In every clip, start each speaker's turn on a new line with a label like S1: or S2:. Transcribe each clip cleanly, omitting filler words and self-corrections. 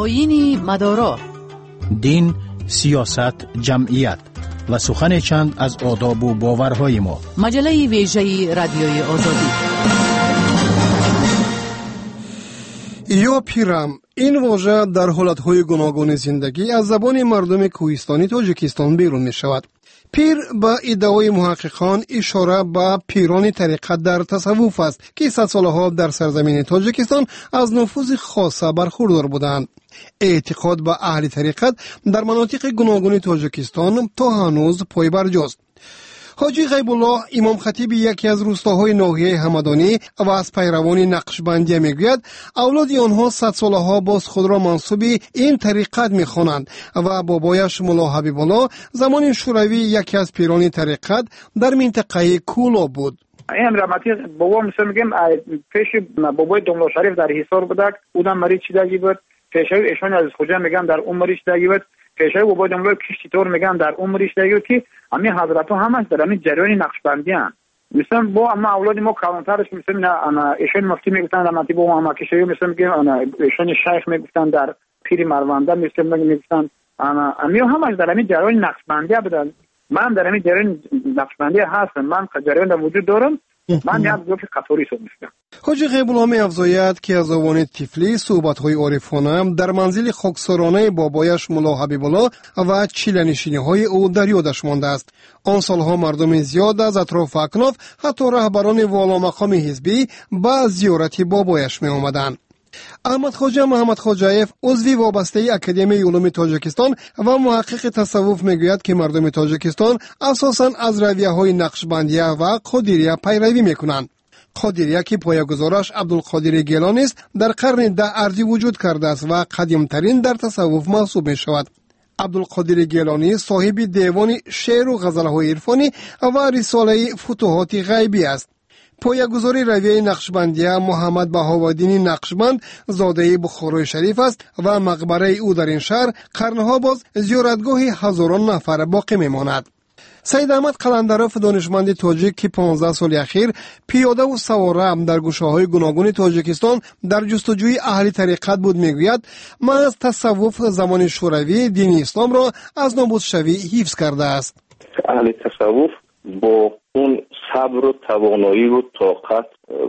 S1: آیین مدارا،
S2: دین، سیاست، جمعیت و سخن چند از آداب و باورهای ما.
S1: مجله ویژه رادیوی آزادی.
S3: یا پیرم، این واژه در حالتهای گوناگون زندگی از زبان مردم کوهستانی تاجیکستان بیرون می شود. پیر با ادعای محققان اشاره به پیران طریقت در تصوف است که 100 سالها در سرزمین تاجیکستان از نفوذ خاصه برخوردار بودند. اعتقاد به اهل طریقت در مناطق گوناگون تاجیکستان تا هنوز پای برجاست. حاجی غیب الله امام خطیب یکی از روستاهای ناحیه همدانی و از پیروان نقشبندی میگوید اولاد آنها 100 سالها باز خود را منسوب این طریقت میخوانند و بابایش ملا حبیب الله زمان شوروی یکی از پیران طریقت در منطقه کولا بود.
S4: این رحمتی بابا مثل میگم پیش بابای دملا شریف در حصار بودک اونم مریض شدگی بود. پیشای ایشان از خوجا میگن در اون مریض شدگی بود. پیشای بابای دملا کشتی طور میگن در اون مریض شدگی بود که همین حضرات همش در همین جریان نقشبندی هستند. مثلا با اما اولاد ما کلانترش مثلا انا ایشان مفتی میگفتن رحمتی با اما کشای مثلا میگم انا ایشان شیخ میگفتن در پیر مروانده مثلا میگفتن انا همین همش در همین جریان نقشبندی بودن. من در همین جریان نقشبندی هستم. من جریان در وجود دارم. من یک گفت قطوری صحبت می‌کنم.
S3: حاجی غیب الله می‌افزاید که از زبان طفلی صحبت‌های عارفانه در منزل خاکسارانه بابایش ملا حبیب الله و چیله‌نشینی‌های او در یادش مانده است. آن سالها مردم زیاد از اطراف اکناف حتی رهبران والا مقام حزبی به زیارت بابایش می‌آمدند. احمد خواجه محمد خواجه‌ایف عضو وابسته اکادمی علوم تاجیکستان و محقق تصوف میگوید که مردم تاجیکستان اساساً از رویه‌های نقشبندیه و قادریه پیروی میکنند. قادریه که پایه‌گذارش عبدالقادر گیلانی است در قرن 10 ارضی وجود کرده است و قدیمترین در تصوف محسوب میشود. عبدالقادر گیلانی صاحب دیوان شعر و غزل‌های عرفانی و رساله فتوحات غیبی است. پایه‌گذار رویه نقشبندیه محمد بهاءالدین نقشبند زاده بخارای شریف است و مقبره او در این شهر قرنها باز زیارتگاه هزاران نفر باقی میماند. سید احمد قلندرف دانشمند تاجیک که 15 سال اخیر پیاده و سواره در گوشه‌های گوناگون تاجیکستان در جستجوی اهل طریقت بود میگوید من از تصوف زمان شوروی دین اسلام را از نابود شوی حفظ کرده است.
S5: اهل تصوف با اون صبر و توانایی و طاقت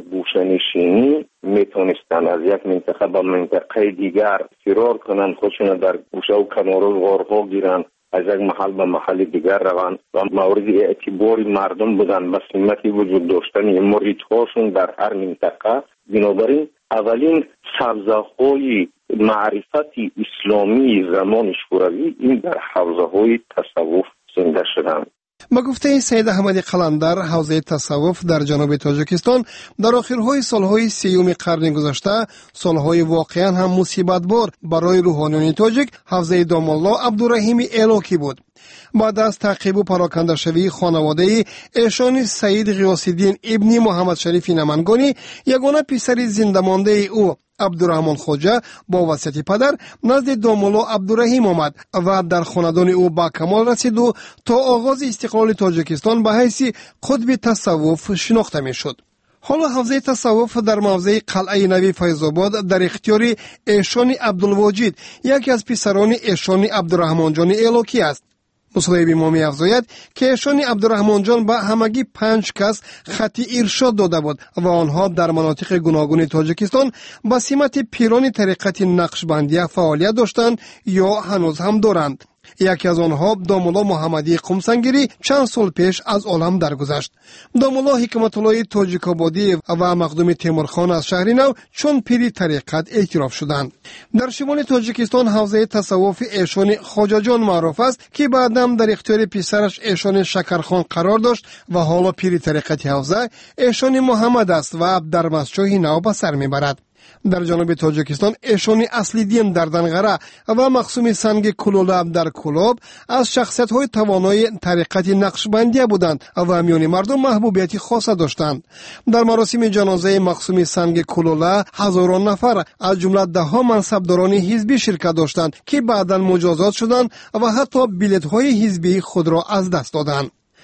S5: گوشه‌نشینی میتونستن از یک منطقه به منطقه دیگر فرار کنند، خودشون در گوشه و کنار غارها گیرند، از یک محل به محل دیگر روند و مورد اعتبار مردم بودند به سمتی وجود داشتن مریدهاشون در هر منطقه. بنابراین اولین سبزه‌های معرفت اسلامی زمان شوروی این در حوزه‌های تصوف زنده شدند.
S3: با گفته سید احمد قلندر حوزه تصوف در جنوب تاجیکستان در آخرهای سالهای 30 قرن گذشته سالهای واقعا هم مصیبت بار برای روحانیون تاجیک حوزه دامالله عبدالرحیم ایلاکی بود. بعد از تعقیب و پراکنده شوی خانواده ایشان سید غیاث‌الدین ابن محمد شریف نمنگانی یگانه پسر زنده مانده او عبدالرحمن خواجه با وصیت پدر نزد دامولا عبدالرحیم آمد و در خاندان او با کمال رسید و تا آغاز استقلال تاجیکستان به حیث قطب تصوف شناخته می شد. حالا حوزه تصوف در موضع قلعه نوی فیض‌آباد در اختیار ایشان عبدالواجد یکی از پسران ایشان عبدالرحمن جان ایلاکی است. مصلح امامی افزاید که ایشان عبدالرحمن جان به همگی 5 کس خطی ارشاد داده بود و آنها در مناطق گوناگون تاجیکستان به سمت پیران طریقت نقشبندیه فعالیت داشتند یا هنوز هم دارند. یکی از آنها دامولا محمدی قمسنگری چند سال پیش از عالم درگذشت. دامولا حکمت الله تاجیک‌آبادی و مخدوم تیمورخان از شهر نو چون پیری طریقت اعتراف شدند. در شمال تاجیکستان حوزه تصوف ایشان خواجه جان معروف است که بعدم در اختیار پسرش ایشان شکرخان قرار داشت و حالا پیری طریقت حوزه ایشان محمد است و در مسجد نو به سر میبرد. در جنوب تاجیکستان ایشان اصلیدین در دنغره و مقسوم سنگ کلولاب در کلاب از شخصیت‌های توانای طریقت نقشبندیه بودند و میان مردم محبوبیت خاصه داشتند. در مراسم جنازه مقسوم سنگ کلولا هزاران نفر از جمله 10 منصبداران حزبی شرکت داشتند که بعداً مجازات شدند و حتی بلیط‌های حزبی خود را از دست دادند.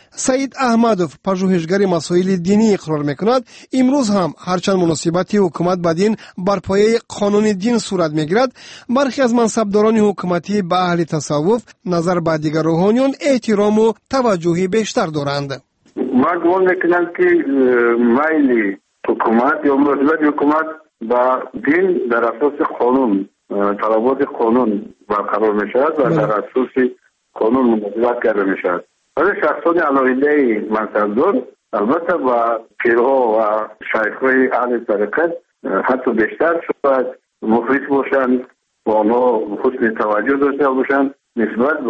S3: سعید احمدوف پژوهشگر مسائل دینی اقرار میکند امروز هم هرچند مناسبت حکومت با دین بر پایه قانون دین صورت میگیرد، برخی از منصبداران حکومتی به اهل تصوف نظر به دیگر روحانیون احترام و توجهی بیشتر دارند.
S6: من گمان میکنم که میل حکومت یا مناسبت حکومت با دین در اساس قانون، طلبات قانون برقرار میشود و در اساس قانون مناسبت کرده میشود. ولی شخصان علاوه منصبدار البته با پیرها و شیخ‌های اهل طریقت حتی بیشتر شاید مخلص باشند و آنها حسن توجه داشته باشند نسبت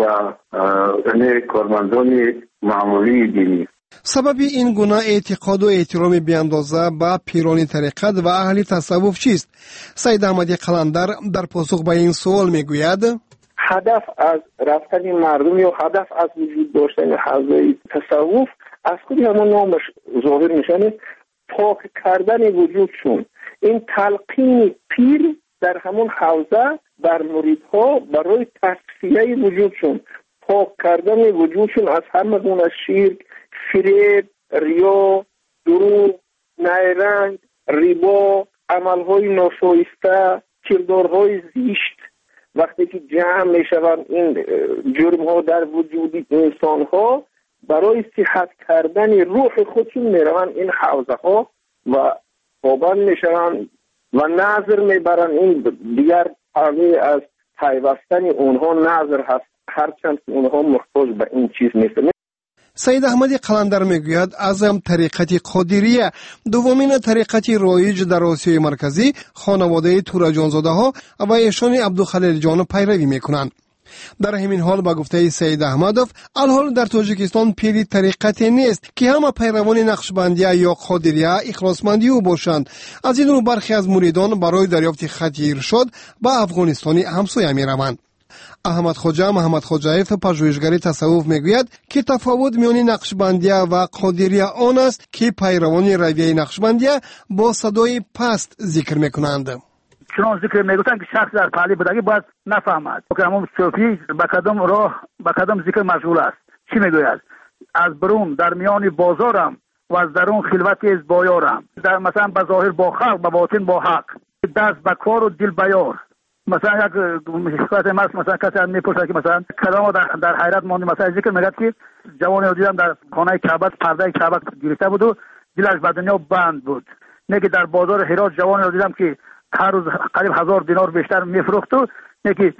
S6: و کارمندان معمولی دینی.
S3: سبب این گونه اعتقاد و احترام بیاندازه به پیران طریقت و اهل تصوف چیست؟ سید احمدی قلندر در پاسخ به این سوال میگوید
S5: هدف از رفتن مردم یا هدف از وجود داشتن حوزه تصوف از خود همون نامش ظاهر میشن، پاک کردن وجودشون. این تلقین پیر در همون حوزه بر مریدها برای تصفیه وجودشون، پاک کردن وجودشون از همه گونه شرک، فریب، ریا، دروغ، نیرنگ، ربا، عملهای ناشایسته، کردارهای زشت. وقتی که جمع میشوند این جرم ها در وجود انسان ها، برای صحت کردن روح خودشون میروند این حوزه ها و پابند میشوند و نظر میبرند. این دیگر پرده از پیوستن اونها نظر هست، هرچند اونها محتاج به این چیز نیستند.
S3: سید احمدی قلندر میگوید از طریقت قادریه، دومین طریقت رایج در آسیای مرکزی، خانواده تورا جانزاده ها و ایشان عبدالخلیل جان پیروی میکنند. در همین حال با گفته سید احمدوف الحال در تاجیکستان پیری طریقتی نیست که همه پیروان نقشبندیه یا قادریه اخلاصمندی او باشند. از این رو برخی از مریدان برای دریافت خط ارشاد به افغانستانی همسایه میروند. احمد خوجایف پژوهشگر تصوف میگوید که تفاوت میان نقشبندیه و قادریه آن است که پیروان رویه نقشبندیه با صدای پست ذکر میکنند.
S4: چون ذکر میگویند که شخص در پهلی بودگی باید نفهمد که همون صوفی به کدام راه به کدام ذکر مشغول است. چی میگوید؟ از برون در میان بازارم و از درون خلوتی از بایارم، در مثلا به ظاهر با خلق به باطن با حق، دست به کار و دل به یار. مثلا یک حکایت ماست، مثلا کسی میپرسه که مثلا کلام در حیرت ماند، مثلا ذکر میگه که جوانی رو دیدم در خانه کعبه پرده کعبه گرفته بود و دلش به دنیا بند بود. میگه در بازار هرات جوانی رو دیدم که هر روز قریب 1000 دینار بیشتر میفروخت و میگه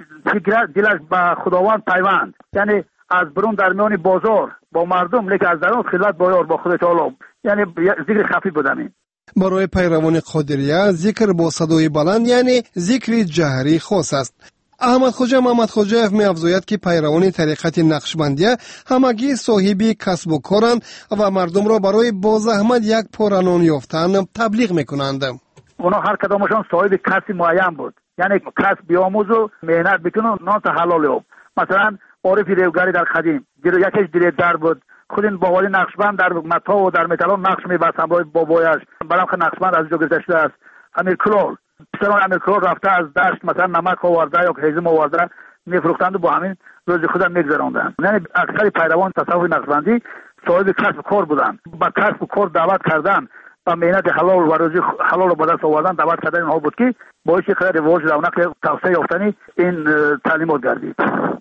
S4: دلش به خداوند پیوند. یعنی از برون در میان بازار با مردم، لیکن از درون خلوت با یار با خدا تعالی. یعنی ذکر خفی بودم.
S3: برای پیروان قادریه ذکر با صدای بلند یعنی ذکر جهری خاص است. احمد خوجایف می افزاید که پیروان طریقت نقشبندیه همگی صاحبی کسب و کارند و مردم را برای با زحمت یک پاره نان یافتن تبلیغ میکنند.
S4: اونا هر کدامشون صاحب کسب معین بود، یعنی کسب بیاموز و مهنت بکنن نان حلال یاب. مثلا عارف ریوگری در قدیم یکیش دل در بود، خود این باوری نقشبند در متا و در متالون نقش می‌بست همراه بابایش. برام که نقشبند از جا گذشته است. امیر کلور پسران امیر کلور رفته از دشت مثلا نمک آورده یا هیزم آورده میفروختند و با همین روز خودم میگذراندند. یعنی اکثر پیروان تصوف نقشبندی صاحب کسب کار بودند، با کسب کار دعوت کردن و مهنت حلال و روزی حلال رو به دست آوردن دعوت کردن اینها بود که باعث رواج رونق توسعه یافتن این تعلیمات گردید.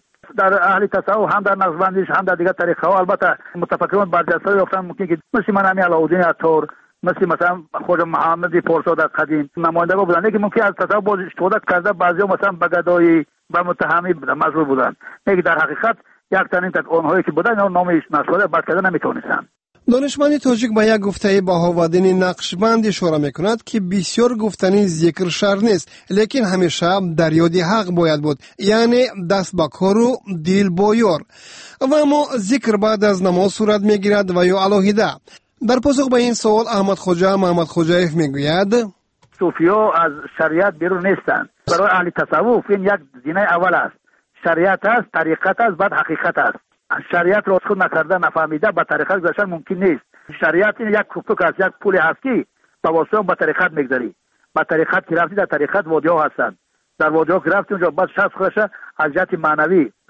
S4: در اهل تصوف هم در نقشبندیش هم در دیگر طریقه ها البته متفکران برجسته یافتن، ممکن که مثل منامی علاءالدین عطار، مثلا خواجه محمد پارسا در قدیم نماینده بودن که ممکن از تصوف باز استفاده کرده، بعضیا مثلا به گدایی و متهمی مشغول بودن. میگه در حقیقت یک تنین تک آنهایی که بودن اینا نامش نشده بعد کردن نمیتونستن.
S3: دانشمند تاجیک با یک گفته بهاودین نقشبند اشاره میکند که بسیار گفتنی ذکر شر نیست، لیکن همیشه در یاد حق باید بود، یعنی دست با کار و دل با یار. و اما ذکر بعد از نماز صورت میگیرد و یا علاهیده. در پاسخ به این سوال احمد خوجایف میگوید
S4: صوفیا از شریعت بیرون نیستند. برای اهل تصوف این یک زینه اول است. شریعت است، طریقت است، بعد حقیقت است. شریعت را خود نکرده نفهمیده به طریقت گذاشتن ممکن نیست. شریعت این یک کوپک است، یک پول هست که با واسطه به طریقت میگذاری. با طریقت که رفتی در طریقت وادی‌ها هستند. در وادی‌ها که رفتی اونجا بعد شخص خودش از جهت معنوی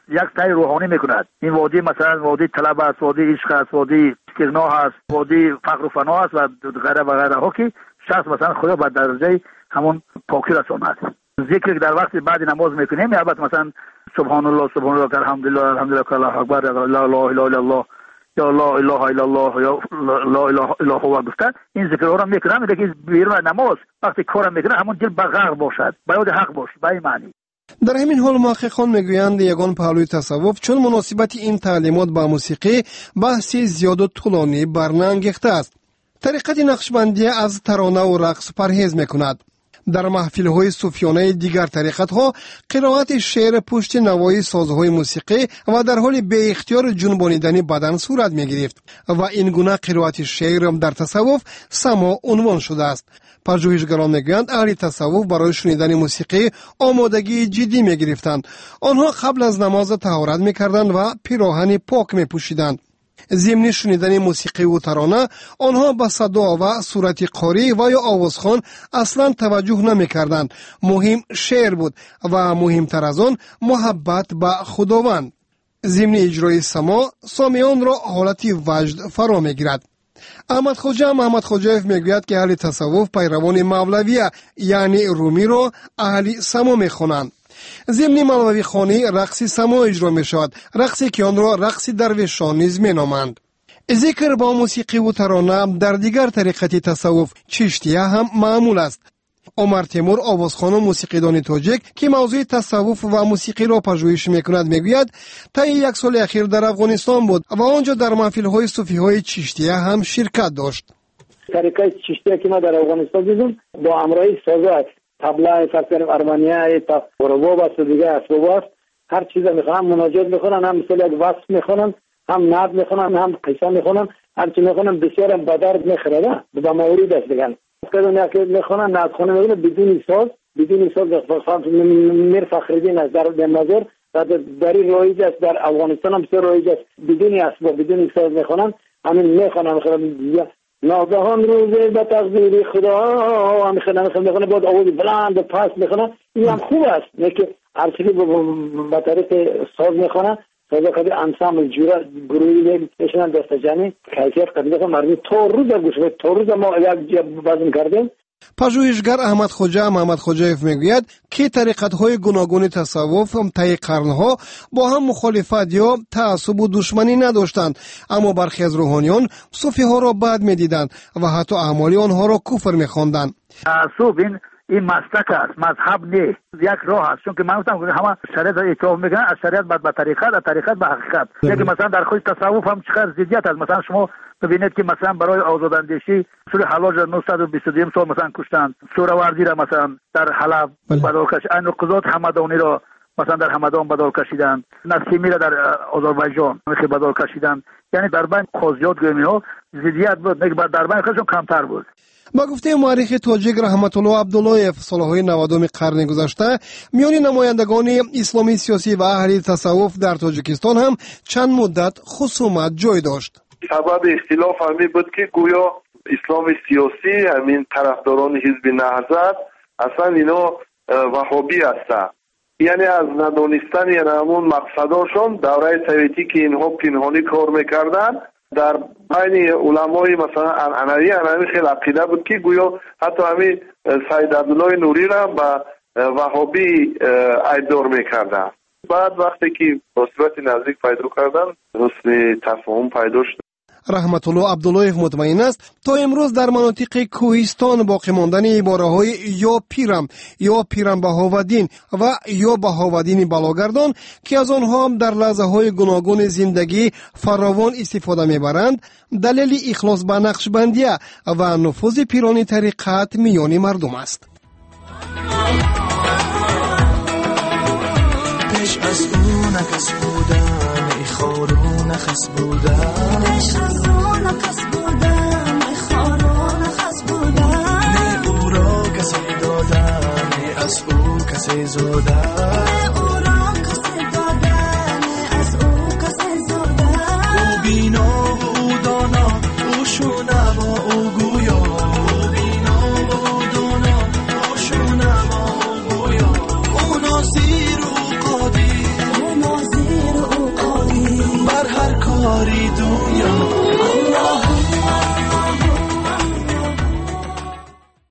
S7: یک سعی روحانی میکند. این وادی مثلا وادی طلب است، وادی عشق است، وادی استغنا است، وادی فقر و فنا است و غیره و غیره ها که شخص مثلا خدا به درجه همون پاکی رساند. ذکر در وقت بعد نماز میکنیم، البته مثلا سبحان الله الحمدلله الحمدلله الله اکبر لا اله الا الله یا لا اله الا الله یا لا اله الا هو گفته این ذکرها را میکنم، لیکن بیرون نماز وقتی کارم میکنه همون دل به غرق باشد، به یاد حق باش، به این معنی.
S3: در همین حال محققان میگویند یگان پهلوی تصوف چون مناسبت این تعلیمات با موسیقی بحثی زیاد و طولانی برنانگیخته است. طریقت نقشبندی از ترانه و رقص پرهیز میکند. در محفل‌های صوفیانه دیگر طریقت‌ها قرائت شعر پشت نوای سازهای موسیقی و در حال به اختیار جنبانیدن بدن صورت می‌گرفت و این گونه قرائت شعر در تصوف سماع عنوان شده است. پژوهشگران میگویند اهل تصوف برای شنیدن موسیقی آمادگی جدی می‌گرفتند. آنها قبل از نماز طهارت می‌کردند و پیراهن پاک می‌پوشیدند. ضمن شنیدن موسیقی و ترانه آنها به صدا و صورت قاری و یا آوازخوان اصلا توجه نمی‌کردند. مهم شعر بود و مهمتر از آن محبت به خداوند. ضمن اجرای سماع سامعان را حالتی وجد فرا می‌گیرد. احمد خواجایف میگوید که اهل تصوف پیروان مولویه یعنی رومی را اهل سماع می‌خوانند. ضمن مولوی خوانی رقص سماع اجرا می شود، رقصی که آن را رقص درویشان نیز می نامند. ذکر با موسیقی و ترانه در دیگر طریقت تصوف چشتیه هم معمول است. عمر تیمور آوازخوان و موسیقیدان تاجیک که موضوع تصوف و موسیقی را پژوهش میکند میگوید طی یک سال اخیر در افغانستان بود و آنجا در محفل‌های صوفی‌های چشتیه هم شرکت داشت.
S8: طریقه چشتیه که ما در افغانستان دیدیم با همراهی سازات طبله فکر ارمنیه تا رباب است و دیگه اسباب است، هر چیز میخوان مناجات میخونن، هم مثل یک وصف میخونن، هم نعت میخونن، هم قصه میخونن، هر چی میخونن بسیار به درد میخوره. به مورد است دیگه کدوم که میخونن نعت خونه میگن بدون ساز میر فخرالدین از در نظر و در رایج است، در افغانستان هم بسیار رایج است، بدون اسباب بدون ساز میخونن، همین میخونن ناگهان روزه به تقدیر خدا میخونه باید آواز بلند و پست میخونه. این هم خوب است، نه که هر چیزی به طریق ساز میخونه سازا کدی انسامبل جورا گروهی میشنن دست جمعی کیفیت قدیده مردمی تو روز گوش کنید. تو روز ما یک جا بازم کردیم.
S3: پژوهشگر احمد خواجایف میگوید که طریقت‌های گوناگون تصوف طی قرن‌ها با هم مخالفت یا تعصب و دشمنی نداشتند، اما برخی از روحانیان صوفی‌ها را بد می‌دیدند و حتی اعمال آنها را کفر می‌خواندند.
S7: تعصب این مسلک است، مذهب نیست، یک راه است. چون که من گفتم همه شریعت را اعتراف میکنن، از شریعت به طریقت، از طریقت به حقیقت. یکی مثلا در خود تصوف هم چقدر ضدیت است. مثلا شما ببینید که مثلا برای آزاداندیشی سوره حلاج 922 سال مثلا کشتند، سوره وردی را مثلا در حلب بدل کشیدند، این قضات همدانی را مثلا در همدان بدل کشیدند، نسیمی را در آذربایجان بدل کشیدند. یعنی در بین قاضیات گروه‌ها ضدیت بود، نه در بین خودشون کمتر بود.
S3: با گفته مورخ تاجیک رحمت الله عبداللهیف سالهای 90 قرن گذشته میان نمایندگان اسلامی سیاسی و اهل تصوف در تاجیکستان هم چند مدت خصومت جای داشت.
S6: سبب اختلاف همین بود که گویا اسلام سیاسی همین طرفداران حزب نهضت اصلا اینا وهابی هستند، یعنی از ندانستن یعنی همون مقصداشون دوره سویتی که اینها پنهانی کار میکردن در بین علمای مثلا عنعنوی خیلی عقیده بود که گویا حتی همین سید عبدالله نوری را به وهابی ایدار میکردن. بعد وقتی که با صورت نزدیک پیدا کردن حسن تفاهم پیدا شد.
S3: رحمت الله عبداللهیف مطمئن است تا امروز در مناطق کوهستان باقی ماندن عباره‌های یا پیرم بهاودین و یا بهاودین بلاگردان که از آنها هم در لحظه‌های گوناگون زندگی فراوان استفاده می‌برند دلیل اخلاص به نقشبندیه و نفوذ پیرانی طریقت میان مردم است.
S9: پیش از اون نفس بودم ای خارون نخس بودم، پیش از اون نفس بودم ای خارون نخس بودم، نه او را کسی دادم نه از او کسی زودم،